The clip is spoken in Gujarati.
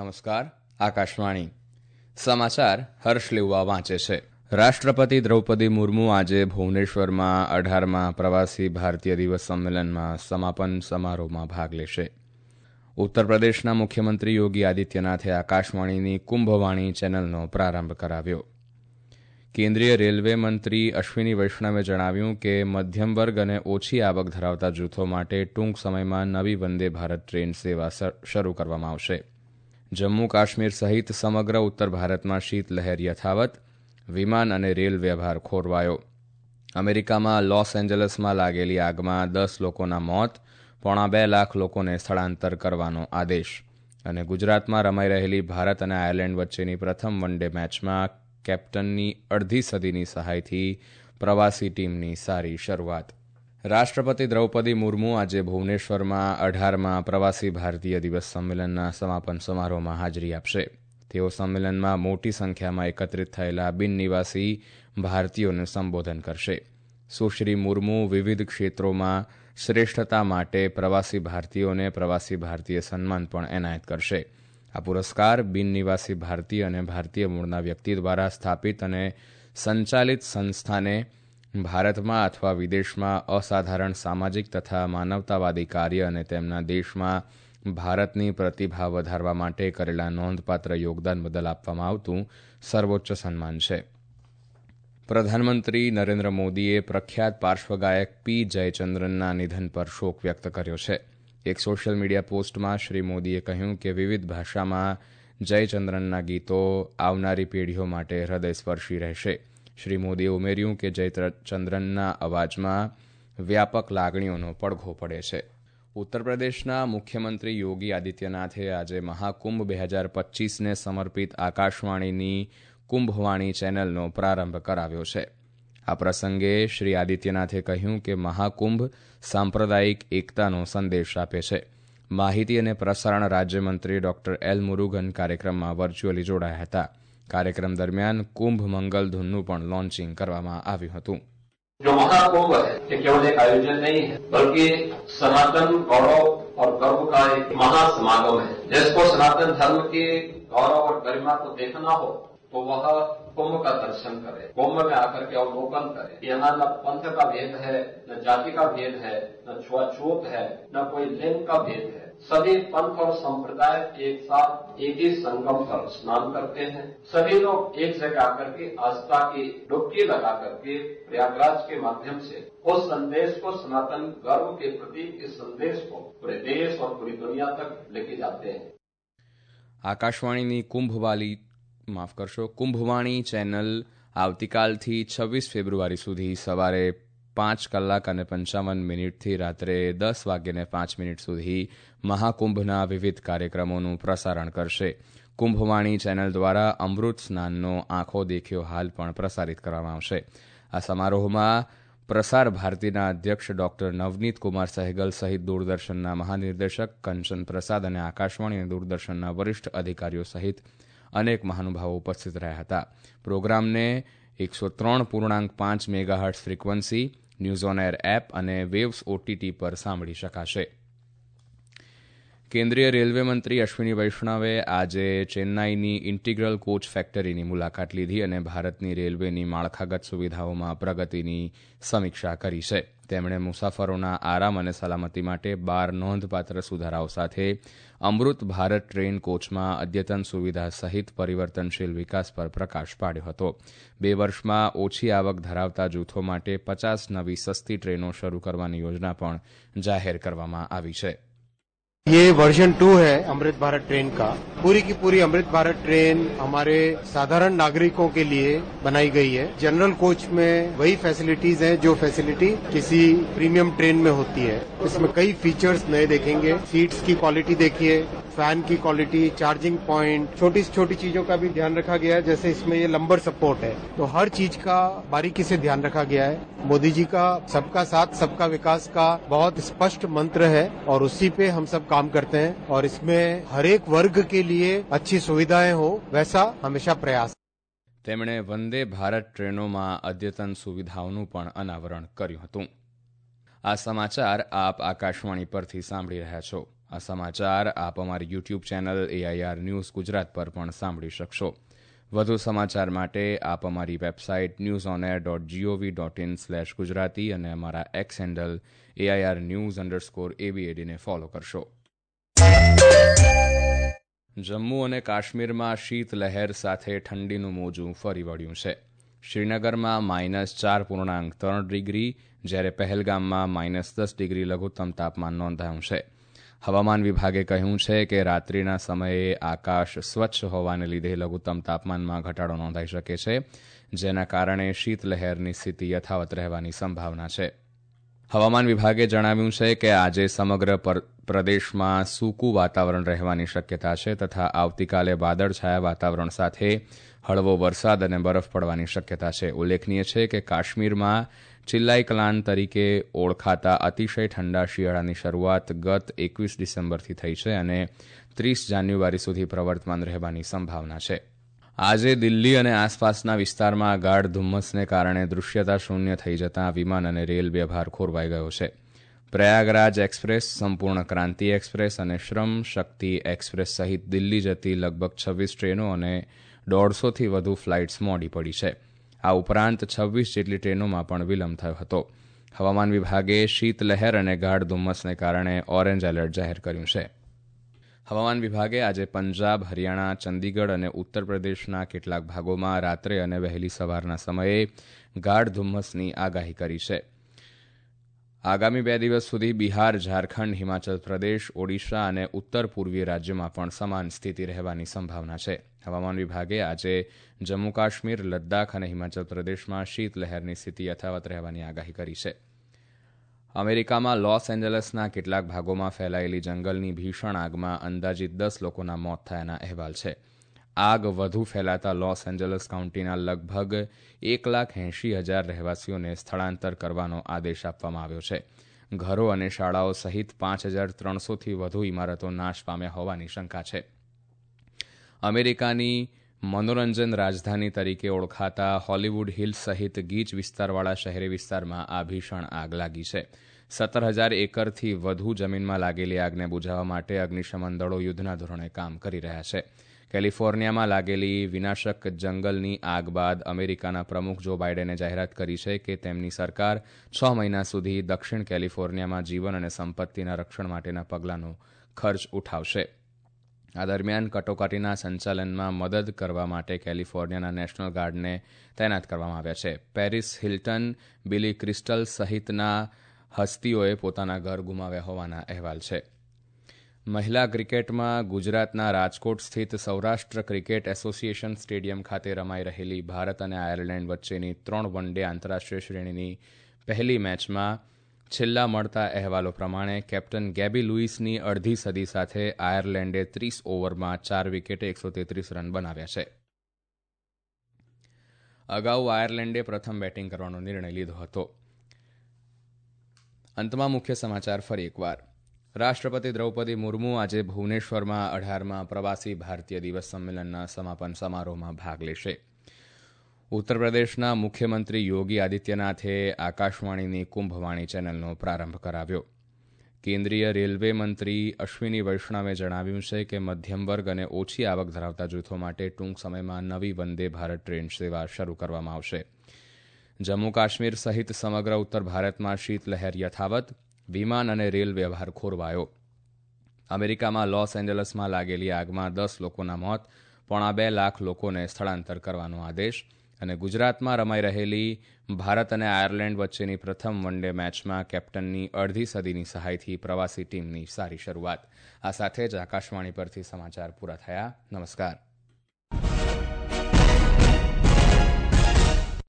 નમસ્કાર. આકાશવાણી સમાચાર હર્ષ લેવા વાંચે છે. રાષ્ટ્રપતિ દ્રૌપદી મુર્મુ આજે ભુવનેશ્વરમાં 18મા પ્રવાસી ભારતીય દિવસ સંમેલનમાં સમાપન સમારોહમાં ભાગ લેશે. ઉત્તર પ્રદેશના મુખ્યમંત્રી યોગી આદિત્યનાથે આકાશવાણીની કુંભવાણી ચેનલનો પ્રારંભ કરાવ્યો. કેન્દ્રીય રેલવે મંત્રી અશ્વિની વૈષ્ણવે જણાવ્યું કે મધ્યમ વર્ગ અને ઓછી આવક ધરાવતા જૂથો માટે ટૂંક સમયમાં નવી વંદે ભારત ટ્રેન સેવા શરૂ કરવામાં આવશે. જમ્મુ કાશ્મીર સહિત સમગ્ર ઉત્તર ભારતમાં શીતલહેર યથાવત, વિમાન અને રેલ વ્યવહાર ખોરવાયો. અમેરિકામાં લોસ એન્જલસમાં લાગેલી આગમાં 10 લોકોના મોત, 2.25 લાખ લોકોને સ્થળાંતર કરવાનો આદેશ. અને ગુજરાતમાં રમાઈ રહેલી ભારત અને આયર્લેન્ડ વચ્ચેની પ્રથમ વન ડે મેચમાં કેપ્ટનની અડધી સદીની સહાયથી પ્રવાસી ટીમની સારી શરૂઆત. રાષ્ટ્રપતિ દ્રૌપદી મુર્મુ આજે ભુવનેશ્વરમાં 18મા પ્રવાસી ભારતીય દિવસ સંમેલનના સમાપન સમારોહમાં હાજરી આપશે. તેઓ સંમેલનમાં મોટી સંખ્યામાં એકત્રિત થયેલા બિનનિવાસી ભારતીયોને સંબોધન કરશે. સુશ્રી મુર્મુ વિવિધ ક્ષેત્રોમાં શ્રેષ્ઠતા માટે પ્રવાસી ભારતીયોને પ્રવાસી ભારતીય સન્માન પણ એનાયત કરશે. આ પુરસ્કાર બિનનિવાસી ભારતીય અને ભારતીય મૂળના વ્યક્તિ દ્વારા સ્થાપિત અને સંચાલિત સંસ્થાને ભારતમાં અથવા વિદેશમાં અસાધારણ સામાજિક તથા માનવતાવાદી કાર્ય અને તેમના દેશમાં ભારતની પ્રતિભા વધારવા માટે કરેલા નોંધપાત્ર યોગદાન બદલ આપવામાં આવતું સર્વોચ્ચ સન્માન છે. પ્રધાનમંત્રી નરેન્દ્ર મોદીએ પ્રખ્યાત પાર્શ્વગાયક પી જયચંદ્રનના નિધન પર શોક વ્યક્ત કર્યો છે. એક સોશિયલ મીડિયા પોસ્ટમાં શ્રી મોદીએ કહ્યું કે વિવિધ ભાષામાં જયચંદ્રનના ગીતો આવનારી પેઢીઓ માટે હૃદયસ્પર્શી રહેશે. શ્રી મોદીએ ઉમેર્યું કે જયચંદ્રનના અવાજમાં વ્યાપક લાગણીઓનો પડઘો પડે છે. ઉત્તર પ્રદેશના મુખ્યમંત્રી યોગી આદિત્યનાથે આજે મહાકુંભ 2025ને સમર્પિત આકાશવાણીની કુંભવાણી ચેનલનો પ્રારંભ કરાવ્યો છે. આ પ્રસંગે શ્રી આદિત્યનાથે કહ્યું કે મહાકુંભ સાંપ્રદાયિક એકતાનો સંદેશ આપે છે. માહિતી અને પ્રસારણ રાજ્યમંત્રી ડોક્ટર એલ મુરુગન કાર્યક્રમમાં વર્ચ્યુઅલી જોડાયા હતા. કાર્યક્રમ દરમિયાન કુંભ મંગલ ધૂનનું પણ લોન્ચિંગ કરવામાં આવ્યું હતું. जो महाकुंभ है ये केवल एक आयोजन नहीं है बल्कि सनातन गौरव और गर्व का एक महासमागम है. जिसको सनातन धर्म की गौरव और गरिमा को देखना हो तो वह कुंभ का दर्शन करे, कुंभ में आकर के अवलोकन करे. यहाँ न पंथ का भेद है, न जाति का भेद है, न छुआछूत है, न कोई लिंग का भेद है. सभी पंथ और संप्रदाय एक साथ एक ही संगम पर स्नान करते हैं. सभी लोग एक जगह आकर के आस्था की डुबकी लगा करके प्रयागराज के माध्यम से उस संदेश को, सनातन गर्व के प्रतीक इस संदेश को पूरे देश और पूरी दुनिया तक लेके जाते हैं. આકાશવાણીની કુંભવાણી ચેનલ આવતીકાલથી 26 ફેબ્રુઆરી સુધી સવારે 5:55 રાત્રે 10:05 સુધી મહાકુંભના વિવિધ કાર્યક્રમોનું પ્રસારણ કરશે. કુંભવાણી ચેનલ દ્વારા અમૃત સ્નાનનો આંખો દેખ્યો હાલ પણ પ્રસારિત કરવામાં આવશે. આ સમારોહમાં પ્રસાર ભારતીના અધ્યક્ષ ડોક્ટર નવનીત કુમાર સહેગલ સહિત દૂરદર્શનના મહાનિર્દેશક કંચન પ્રસાદ અને આકાશવાણી અને દૂરદર્શનના વરિષ્ઠ અધિકારીઓ સહિત અનેક મહાનુભાવો ઉપસ્થિત રહ્યા હતા. પ્રોગ્રામને 103.5 megahertz frequency, news on air app અને વેવ્સ ઓટીટી પર સાંભળી શકાશે. કેન્દ્રીય રેલવે મંત્રી અશ્વિની વૈષ્ણવે આજે ચેન્નાઈની ઇન્ટિગ્રલ કોચ ફેક્ટરીની મુલાકાત લીધી અને ભારતની રેલવેની માળખાગત સુવિધાઓમાં પ્રગતિની સમીક્ષા કરી છે. તેમણે મુસાફરોના આરામ અને સલામતી માટે 12 નોંધપાત્ર સુધારાઓ સાથે અમૃત ભારત ટ્રેન કોચમાં અદ્યતન સુવિધા સહિત પરિવર્તનશીલ વિકાસ પર પ્રકાશ પાડ્યો હતો. 2 વર્ષમાં ઓછી આવક ધરાવતા જૂથો માટે 50 નવી સસ્તી ટ્રેનો શરૂ કરવાની યોજના પણ જાહેર કરવામાં આવી છે. ये वर्जन 2 है अमृत भारत ट्रेन का. पूरी की पूरी अमृत भारत ट्रेन हमारे साधारण नागरिकों के लिए बनाई गई है. जनरल कोच में वही फैसिलिटीज हैं जो फैसिलिटी किसी प्रीमियम ट्रेन में होती है. इसमें कई फीचर्स नए देखेंगे. सीट्स की क्वालिटी देखिए, फैन की क्वालिटी, चार्जिंग पॉइंट, छोटी से छोटी चीजों का भी ध्यान रखा गया है. जैसे इसमें ये लंबर सपोर्ट है तो हर चीज का बारीकी से ध्यान रखा गया है. मोदी जी का सबका साथ सबका विकास का बहुत स्पष्ट मंत्र है और उसी पे हम सब काम करते हैं और इसमें हर एक वर्ग के लिए अच्छी सुविधाएं हो वैसा हमेशा प्रयास. તેમણે વંદે ભારત ટ્રેનોમાં અદ્યતન સુવિધાઓનું પણ અનાવરણ કર્યું હતું. આ સમાચાર આપ આકાશવાણી પરથી સાંભળી રહ્યા છો. આ સમાચાર આપ અમારી YouTube channel AIR news Gujarat પર પણ સાંભળી શકશો. વધુ સમાચાર માટે આપ અમારી વેબસાઇટ newsonair.gov.in/gujarati અને અમારા એક્સ હેન્ડલ AIR_news_ABAD ને ફોલો કરશો. જમ્મુ અને કાશ્મીરમાં શીતલહેર સાથે ઠંડીનું મોજું ફરી વળ્યું છે. શ્રીનગરમાં -4.3 ડિગ્રી જ્યારે પહેલગામમાં -10 ડિગ્રી લઘુત્તમ તાપમાન નોંધાયું છે. હવામાન વિભાગે કહ્યું છે કે રાત્રિના સમયે આકાશ સ્વચ્છ હોવાને લીધે લઘુત્તમ તાપમાનમાં ઘટાડો નોંધાઈ શકે છે, જેના કારણે શીતલહેરની સ્થિતિ યથાવત રહેવાની સંભાવના છે. હવામાન વિભાગે જણાવ્યું છે કે આજે સમગ્ર પ્રદેશમાં સૂકું વાતાવરણ રહેવાની શક્યતા છે તથા આવતીકાલે વાદળછાયા વાતાવરણ સાથે હળવો વરસાદ અને બરફ પડવાની શક્યતા છે. ઉલ્લેખનીય છે કે કાશ્મીરમાં ચિલ્લાઈ કલાન તરીકે ઓળખાતા અતિશય ઠંડા શિયાળાની શરૂઆત ગત 21 ડિસેમ્બરથી થઈ છે અને 30 જાન્યુઆરી સુધી પ્રવર્તમાન રહેવાની સંભાવના છે. આજે દિલ્હી અને આસપાસના વિસ્તારમાં ગાઢ ધુમ્મસને કારણે દૃશ્યતા શૂન્ય થઈ જતાં વિમાન અને રેલ વ્યવહાર ખોરવાઈ ગયો છે. પ્રયાગરાજ એક્સપ્રેસ, સંપૂર્ણ ક્રાંતિ એક્સપ્રેસ અને શ્રમ શક્તિ એક્સપ્રેસ સહિત દિલ્હી જતી લગભગ 26 ટ્રેનો અને 150થી વધુ ફ્લાઇટ્સ મોડી પડી છે. આ ઉપરાંત 26 જેટલી ટ્રેનોમાં પણ વિલંબ થયો હતો. હવામાન વિભાગે શીતલહેર અને ગાઢ ધુમ્મસને કારણે ઓરેન્જ એલર્ટ જાહેર કર્યું છે. હવામાન વિભાગે આજે પંજાબ, હરિયાણા, ચંદીગઢ અને ઉત્તર પ્રદેશના કેટલાક ભાગોમાં રાત્રે અને વહેલી સવારના સમયે ગાઢ ધુમ્મસની આગાહી કરી છે. આગામી 2 દિવસ સુધી બિહાર, ઝારખંડ, હિમાચલ પ્રદેશ, ઓડિશા અને ઉત્તર પૂર્વીય રાજ્યોમાં પણ સમાન સ્થિતિ રહેવાની સંભાવના છે. હવામાન વિભાગે આજે જમ્મુ કાશ્મીર, લદ્દાખ અને હિમાચલ પ્રદેશમાં શીતલહેરની સ્થિતિ યથાવત રહેવાની આગાહી કરી છે. અમેરિકામાં લોસ એન્જલસના કેટલાક ભાગોમાં ફેલાયેલી જંગલની ભીષણ આગમાં અંદાજિત 10 લોકોના મોત થયાના અહેવાલ છે. આગ વધુ ફેલાતા લોસ એન્જલસ કાઉન્ટીના લગભગ 1,80,000 રહેવાસીઓને સ્થળાંતર કરવાનો આદેશ આપવામાં આવ્યો છે. ઘરો અને શાળાઓ સહિત 5,300થી વધુ ઇમારતો નાશ પામ્યા હોવાની શંકા છે. અમેરિકાની મનોરંજન રાજધાની તરીકે ઓળખાતા હોલીવુડ હિલ્સ સહિત ગીચ વિસ્તારવાળા શહેરી વિસ્તારમાં આ ભીષણ આગ લાગી છે. 17,000 એકરથી વધુ જમીનમાં લાગેલી આગને બુઝાવવા માટે અગ્નિશમન દળો યુદ્ધના ધોરણે કામ કરી રહ્યા છે. કેલિફોર્નિયામાં લાગેલી વિનાશક જંગલની આગ બાદ અમેરિકાના પ્રમુખ જો બાઇડેને જાહેરાત કરી છે કે તેમની સરકાર 6 મહિના સુધી દક્ષિણ કેલિફોર્નિયામાં જીવન અને સંપત્તિના રક્ષણ માટેના પગલાંનો ખર્ચ ઉઠાવશે. આ દરમિયાન કટોકટીના સંચાલનમાં મદદ કરવા માટે કેલિફોર્નિયાના નેશનલ ગાર્ડને તૈનાત કરવામાં આવ્યા છે. પેરિસ હિલ્ટન, બિલી ક્રિસ્ટલ સહિતના હસ્તીઓએ પોતાના ઘર ગુમાવ્યા હોવાના અહેવાલ છે. મહિલા ક્રિકેટમાં ગુજરાતના રાજકોટ સ્થિત સૌરાષ્ટ્ર ક્રિકેટ એસોસિએશન સ્ટેડિયમ ખાતે રમાઈ રહેલી ભારત અને આયર્લેન્ડ વચ્ચેની 3 વન-ડે આંતરરાષ્ટ્રીય શ્રેણીની પહેલી મેચમાં છેલ્લા મળતા અહેવાલો પ્રમાણે કેપ્ટન ગેબી લુઇસની અડધી સદી સાથે આયર્લેન્ડે 30 ઓવરમાં 4 વિકેટે 133 રન બનાવ્યા છે. અગાઉ આયર્લેન્ડે પ્રથમ બેટિંગ કરવાનો નિર્ણય લીધો હતો. અંતમાં મુખ્ય સમાચાર ફરી એકવાર. રાષ્ટ્રપતિ દ્રૌપદી મુર્મુ આજે ભુવનેશ્વરમાં 18મા પ્રવાસી ભારતીય દિવસ સંમેલનના સમાપન સમારોહમાં ભાગ લેશે. ઉત્તર પ્રદેશના મુખ્યમંત્રી યોગી આદિત્યનાથે આકાશવાણીની કુંભવાણી ચેનલનો પ્રારંભ કરાવ્યો. કેન્દ્રીય રેલવે મંત્રી અશ્વિની વૈષ્ણવે જણાવ્યું છે કે મધ્યમ વર્ગ અને ઓછી આવક ધરાવતા જૂથો માટે ટૂંક સમયમાં નવી વંદે ભારત ટ્રેન સેવા શરૂ કરવામાં આવશે. જમ્મુ કાશ્મીર સહિત સમગ્ર ઉત્તર ભારતમાં શીતલહેર યથાવત, વિમાન અને રેલ વ્યવહાર ખોરવાયો. અમેરિકામાં લોસ એન્જલસમાં લાગેલી આગમાં 10 લોકોના મોત, 2.25 લાખ લોકોને સ્થળાંતર કરવાનો આદેશ અને ગુજરાતમાં રમાઈ રહેલી ભારત અને આયર્લેન્ડ વચ્ચેની પ્રથમ વન-ડે મેચમાં કેપ્ટનની અડધી સદીની સહાયથી પ્રવાસી ટીમની સારી શરૂઆત. આ સાથે જ આકાશવાણી પરથી સમાચાર પૂરા થયા. નમસ્કાર.